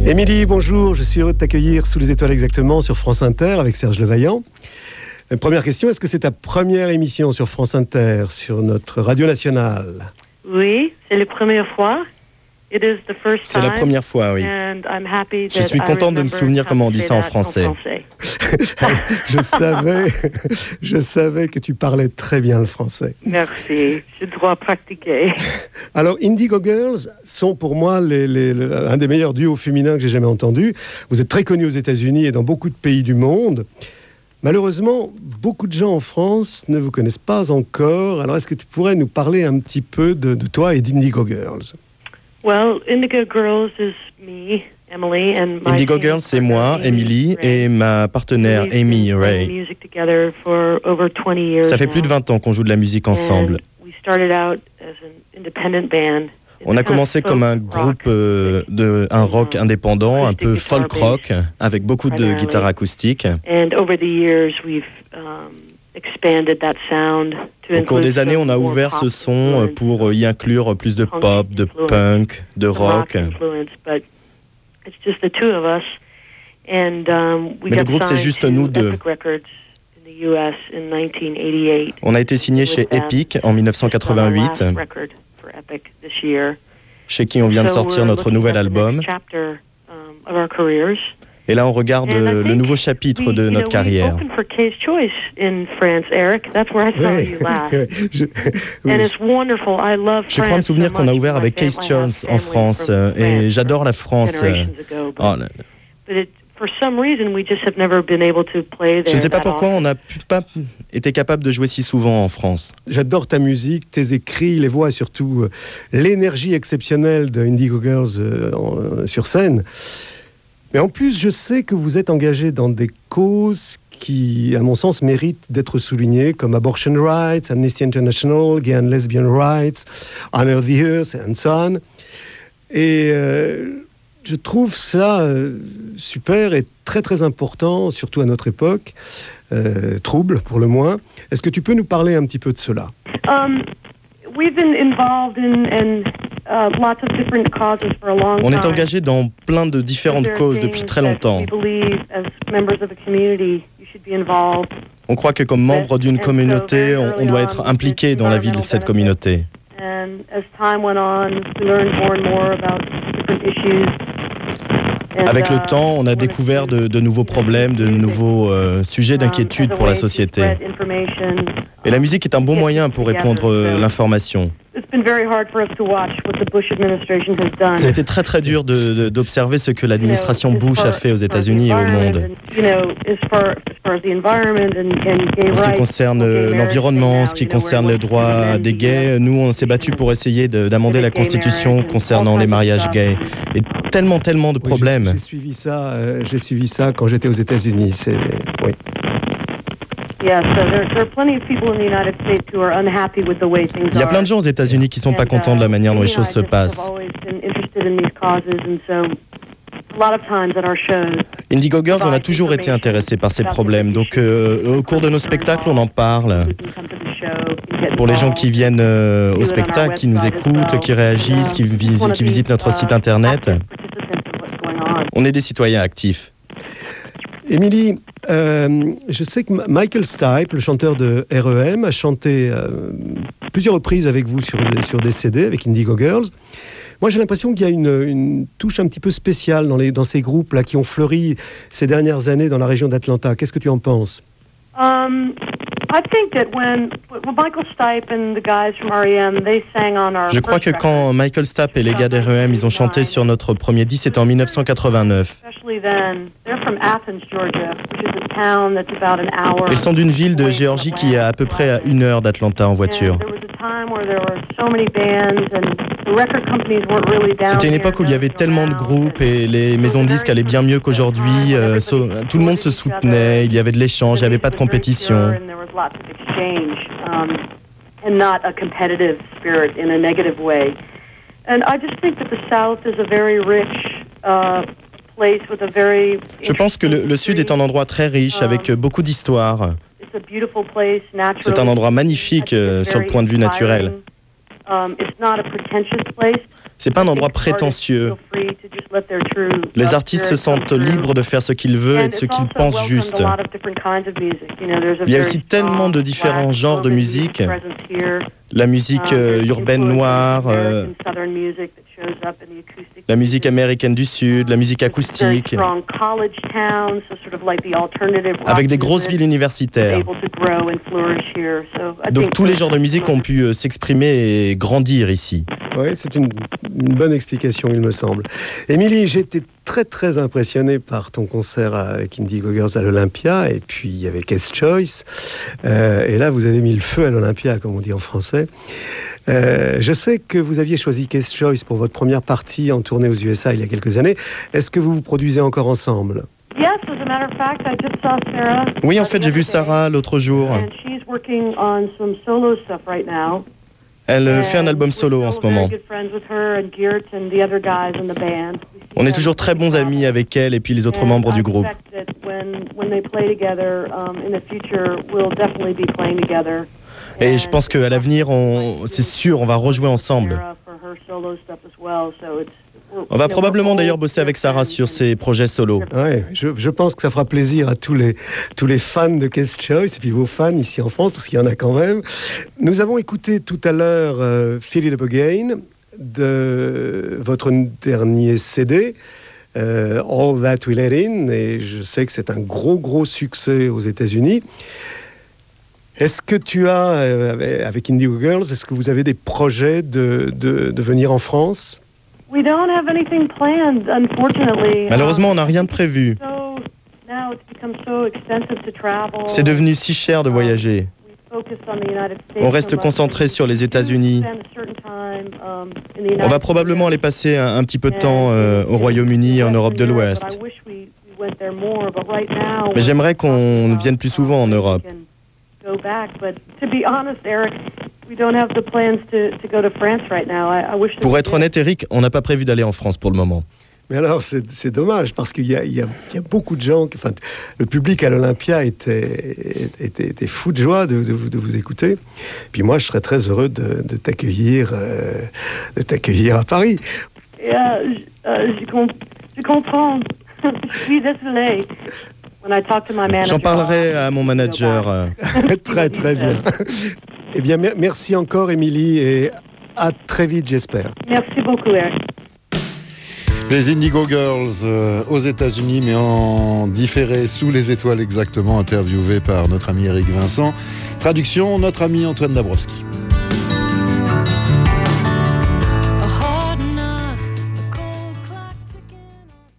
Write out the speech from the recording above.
Émilie, bonjour, je suis heureux de t'accueillir sous les étoiles exactement sur France Inter avec Serge Levaillant. Première question, est-ce que c'est ta première émission sur France Inter, sur notre radio nationale? Oui, c'est la première fois. C'est la première fois, oui. Je suis contente de me souvenir comment on dit ça en français. Je savais que tu parlais très bien le français. Merci, je dois pratiquer. Alors, Indigo Girls sont pour moi un des meilleurs duos féminins que j'ai jamais entendu. Vous êtes très connus aux États-Unis et dans beaucoup de pays du monde. Malheureusement, beaucoup de gens en France ne vous connaissent pas encore. Alors, est-ce que tu pourrais nous parler un petit peu de toi et d'Indigo Girls? Well, Indigo Girls is me, Emily, and my Indigo Girls, c'est moi, Emily, et ma partenaire Amy Ray. Ça fait plus de 20 ans qu'on joue de la musique ensemble. On a commencé comme un groupe un rock indépendant, un peu folk rock, avec beaucoup de guitares acoustiques. Au cours des années, on a ouvert ce son pour y inclure plus de pop, de punk, de rock. Mais le groupe, c'est juste nous deux. On a été signé chez Epic en 1988, chez qui on vient de sortir notre nouvel album. Et là, on regarde le nouveau chapitre de notre carrière. Je crois me souvenir qu'on a ouvert avec Case Choice en France, et j'adore la France. Je ne sais pas pourquoi on n'a pas été capable de jouer si souvent en France. J'adore ta musique, tes écrits, les voix et surtout l'énergie exceptionnelle de Indigo Girls sur scène. Mais en plus, je sais que vous êtes engagé dans des causes qui, à mon sens, méritent d'être soulignées, comme Abortion Rights, Amnesty International, Gay and Lesbian Rights, Honor the Earth, and so on. Et je trouve ça super et très très important, surtout à notre époque, trouble pour le moins. Est-ce que tu peux nous parler un petit peu de cela? On est engagé dans plein de différentes causes depuis très longtemps. On croit que comme membre d'une communauté, on doit être impliqué dans la vie de cette communauté. Avec le temps, on a découvert de nouveaux problèmes, de nouveaux sujets d'inquiétude pour la société. Et la musique est un bon moyen pour répondre l'information. Ça a été très très dur d'observer ce que l'administration Bush a fait aux États-Unis et au monde. En ce qui concerne l'environnement, en ce qui concerne les droits des gays, nous on s'est battus pour essayer d'amender la Constitution concernant les mariages gays. Et tellement de problèmes. J'ai suivi ça quand j'étais aux États-Unis. Oui. Il y a plein de gens aux États-Unis qui ne sont pas contents de la manière dont les choses se passent. Indigo Girls, on a toujours été intéressés par ces problèmes. Donc, au cours de nos spectacles, on en parle. Pour les gens qui viennent au spectacle, qui nous écoutent, qui réagissent, qui visitent notre site internet, on est des citoyens actifs. Émilie, je sais que Michael Stipe, le chanteur de R.E.M., a chanté plusieurs reprises avec vous sur des CD, avec Indigo Girls. Moi, j'ai l'impression qu'il y a une touche un petit peu spéciale dans ces groupes-là qui ont fleuri ces dernières années dans la région d'Atlanta. Qu'est-ce que tu en penses? Je crois que quand Michael Stipe et les gars d'R.E.M. ils ont chanté sur notre premier disque, c'était en 1989. Ils sont d'une ville de Géorgie qui est à peu près à 1 heure d'Atlanta en voiture. C'était une époque où il y avait tellement de groupes et les maisons de disques allaient bien mieux qu'aujourd'hui. Tout le monde se soutenait, il y avait de l'échange, il n'y avait pas de compétition. Je pense que le Sud est un endroit très riche avec beaucoup d'histoire. C'est un endroit magnifique sur le point de vue naturel. C'est pas un endroit prétentieux. Les artistes se sentent libres de faire ce qu'ils veulent et de ce qu'ils pensent juste. Il y a aussi tellement de différents genres de musique. La musique urbaine noire, la musique américaine du Sud, la musique acoustique, avec des grosses villes universitaires. Donc tous les genres de musique ont pu s'exprimer et grandir ici. Oui, c'est une bonne explication, il me semble. Émilie, j'ai été très très impressionné par ton concert avec Indigo Girls à l'Olympia et puis avec S-Choice. Et là, vous avez mis le feu à l'Olympia, comme on dit en français. Je sais que vous aviez choisi Case Choice pour votre première partie en tournée aux USA il y a quelques années. Est-ce que vous produisez encore ensemble? Oui, en fait, j'ai vu Sarah l'autre jour. Elle fait un album solo en ce moment. On est toujours très bons amis avec elle et puis les autres membres du groupe. Et je pense qu'à l'avenir, c'est sûr, on va rejouer ensemble. On va probablement d'ailleurs bosser avec Sarah sur ses projets solo. Ouais, je pense que ça fera plaisir à tous les fans de Case Choice et puis vos fans ici en France, parce qu'il y en a quand même. Nous avons écouté tout à l'heure Feel It Up Again de votre dernier CD, All That We Let In, et je sais que c'est un gros succès aux États-Unis. Est-ce que tu as, avec Indigo Girls, est-ce que vous avez des projets de venir en France? Malheureusement, on n'a rien de prévu. C'est devenu si cher de voyager. On reste concentré sur les États-Unis. On va probablement aller passer un petit peu de temps au Royaume-Uni et en Europe de l'Ouest. Mais j'aimerais qu'on vienne plus souvent en Europe. Pour être honnête, Eric, on n'a pas prévu d'aller en France pour le moment. Mais alors, c'est dommage, parce qu'il y a beaucoup de gens... Enfin, le public à l'Olympia était fou de joie de vous écouter. Puis moi, je serais très heureux de t'accueillir à Paris. Je comprends. Je suis désolée. J'en parlerai à mon manager. Très bien. Eh bien, merci encore, Émilie, et à très vite, j'espère. Merci beaucoup, Eric. Les Indigo Girls aux États-Unis, mais en différé sous les étoiles exactement, interviewé par notre ami Eric Vincent. Traduction, notre ami Antoine Dabrowski.